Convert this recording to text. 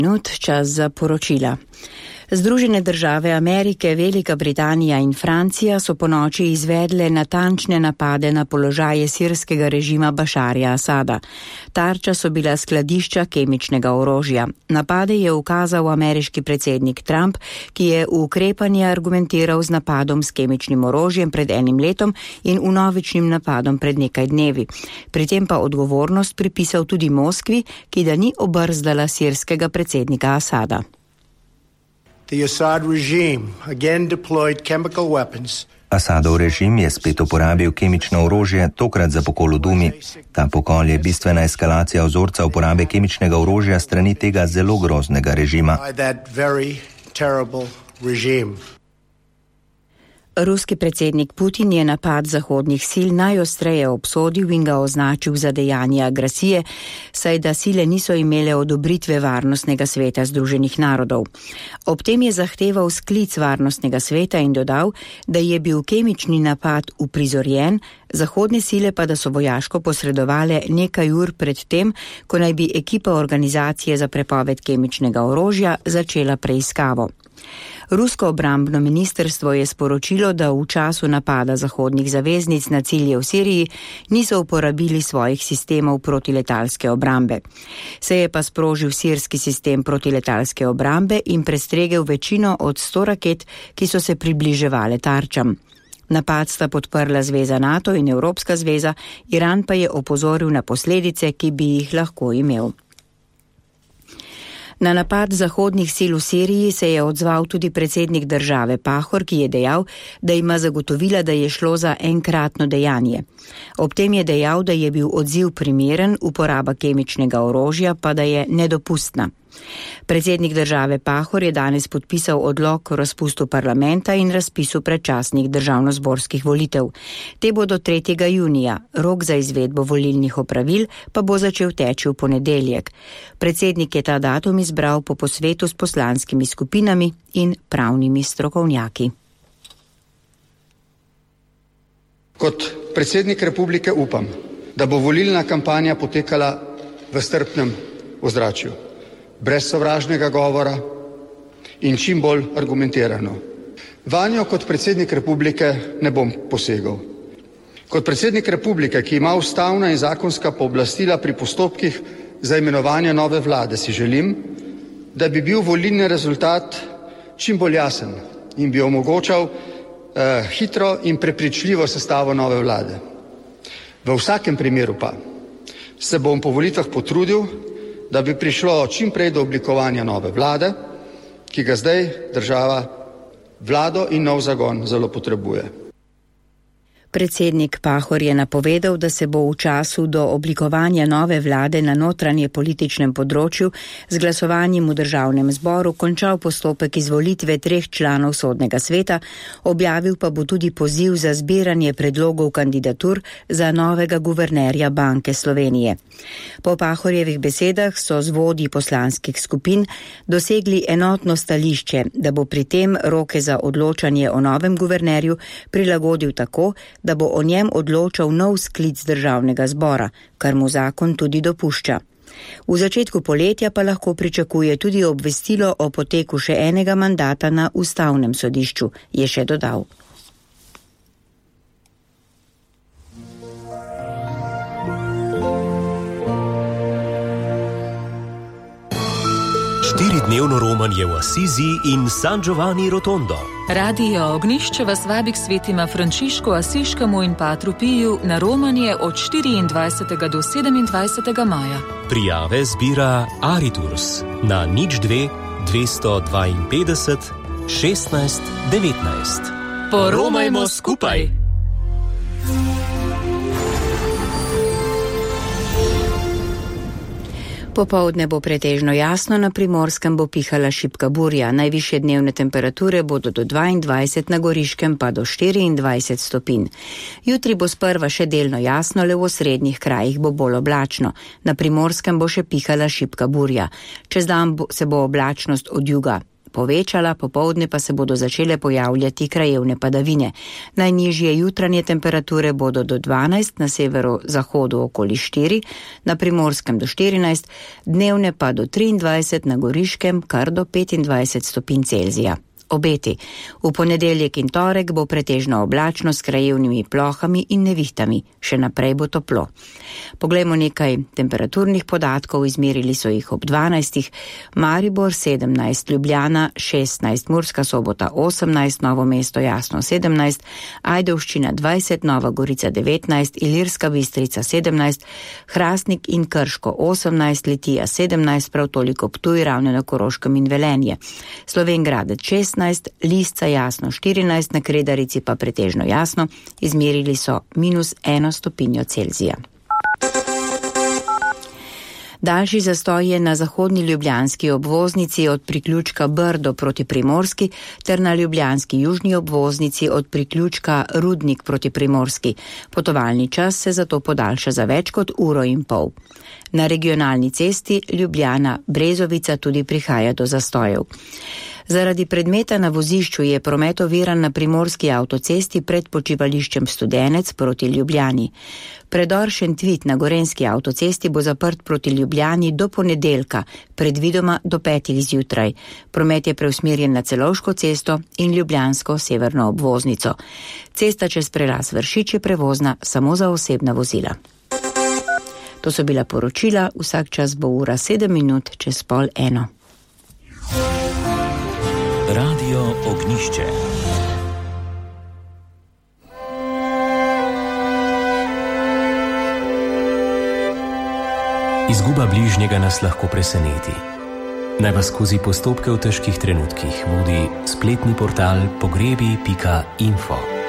Čas za poročila. Združene države Amerike, Velika Britanija in Francija so ponoči izvedle natančne napade na položaje sirskega režima Bašarja Asada. Tarča so bila skladišča kemičnega orožja. Napade je ukazal ameriški predsednik Trump, ki je ukrepanje argumentiral z napadom s kemičnim orožjem pred enim letom in vnovičnim napadom pred nekaj dnevi. Pri tem pa odgovornost pripisal tudi Moskvi, ki da ni obrzdala sirskega predsednika Asada. Asadov režim je spet uporabil kemično orožje, tokrat za pokol v Dumi. Ta pokol je bistvena eskalacija vzorca uporabe kemičnega orožja strani tega zelo groznega režima. Ruski predsednik Putin je napad zahodnih sil najostreje obsodil in ga označil za dejanje agresije, saj da sile niso imele odobritve Varnostnega sveta Združenih narodov. Ob tem je zahteval sklic Varnostnega sveta in dodal, da je bil kemični napad uprizorjen, zahodne sile pa da so vojaško posredovale nekaj ur pred tem, ko naj bi ekipa organizacije za prepoved kemičnega orožja začela preiskavo. Rusko obrambno ministrstvo je sporočilo, da v času napada zahodnih zaveznic na cilje v Siriji niso uporabili svojih sistemov protiletalske obrambe. Se je pa sprožil sirski sistem protiletalske obrambe in prestregel večino od 100 raket, ki so se približevale tarčam. Napad sta podprla Zveza NATO in Evropska zveza, Iran pa je opozoril na posledice, ki bi jih lahko imel. Na napad zahodnih sil v Siriji se je odzval tudi predsednik države Pahor, ki je dejal, da ima zagotovila, da je šlo za enkratno dejanje. Ob tem je dejal, da je bil odziv primeren, uporaba kemičnega orožja pa da je nedopustna. Predsednik države Pahor je danes podpisal odlok o razpustu parlamenta in razpisu predčasnih državnozborskih volitev. Te bodo 3. junija, rok za izvedbo volilnih opravil pa bo začel teči v ponedeljek. Predsednik je ta datum izbral po posvetu s poslanskimi skupinami in pravnimi strokovnjaki. Kot predsednik republike upam, da bo volilna kampanja potekala v strpnem ozračju, brez sovražnega govora in čim bolj argumentirano. Vanjo kot predsednik republike ne bom posegal. Kot predsednik republike, ki ima ustavna in zakonska pooblastila pri postopkih za imenovanje nove vlade, si želim, da bi bil volilni rezultat čim bolj jasen in bi omogočal hitro in prepričljivo sestavo nove vlade. V vsakem primeru pa se bom po volitvah potrudil, da bi prišlo čim prej do oblikovanja nove vlade, ki ga zdaj država, vlado in nov zagon zelo potrebuje. Predsednik Pahor je napovedal, da se bo v času do oblikovanja nove vlade na notranje političnem področju z glasovanjem v državnem zboru končal postopek izvolitve 3 članov sodnega sveta, objavil pa bo tudi poziv za zbiranje predlogov kandidatur za novega guvernerja Banke Slovenije. Po Pahorjevih besedah so z vodji poslanskih skupin dosegli enotno stališče, da bo pri tem roke za odločanje o novem guvernerju prilagodil tako, da bo o njem odločal nov sklic državnega zbora, kar mu zakon tudi dopušča. V začetku poletja pa lahko pričakuje tudi obvestilo o poteku še enega mandata na ustavnem sodišču, je še dodal. Dnevno romanje v Asizi in San Giovanni Rotondo. Radio Ognišče vas vabi k svetima Frančišku Asiškemu in Patru Piju na romanje od 24. do 27. maja. Prijave zbira Ariturs na 02 252 16 19. Poromajmo skupaj! Popoldne bo pretežno jasno, na Primorskem bo pihala šibka burja. Najvišje dnevne temperature bodo do 22, na Goriškem pa do 24 stopinj. Jutri bo sprva še delno jasno, le v osrednjih krajih bo bolj oblačno. Na Primorskem bo še pihala šibka burja. Čez dan se bo oblačnost od juga povečala, popoldne pa se bodo začele pojavljati krajevne padavine. Najnižje jutranje temperature bodo do 12, na severozahodu okoli 4, na Primorskem do 14, dnevne pa do 23, na Goriškem kar do 25 stopinj Celzija. Obeti. V ponedeljek in torek bo pretežno oblačno s krajevnimi plohami in nevihtami. Še naprej bo toplo. Poglejmo nekaj temperaturnih podatkov. Izmerili so jih ob 12. Maribor 17, Ljubljana 16, Murska Sobota 18, Novo mesto Jasno 17, Ajdovščina 20, Nova Gorica 19, Ilirska Bistrica 17, Hrastnik in Krško 18, Litija 17, prav toliko Ptuj, Ravne na Koroškem in Velenje. Slovenj Gradec 16, Lisca Jasno 14, na Kredarici pa pretežno jasno, izmerili so -1 stopinjo Celzija. Daljši zastoj je na zahodni ljubljanski obvoznici od priključka Brdo proti Primorski ter na ljubljanski južni obvoznici od priključka Rudnik proti Primorski. Potovalni čas se zato podaljša za več kot 1,5 ure. Na regionalni cesti Ljubljana-Brezovica tudi prihaja do zastojev. Zaradi predmeta na vozišču je promet oviran na primorski avtocesti pred počivališčem Studenec proti Ljubljani. Predor Šentvit na gorenski avtocesti bo zaprt proti Ljubljani do ponedeljka, predvidoma do 5 zjutraj. Promet je preusmerjen na Celovško cesto in ljubljansko severno obvoznico. Cesta čez prelaz Vršič je prevozna samo za osebna vozila. To so bila poročila, vsak čas bo 7:07. Radio Ognišče. Izguba bližnjega nas lahko preseneti. Naj vas skozi postopke v težkih trenutkih vodi spletni portal pogrebi.info.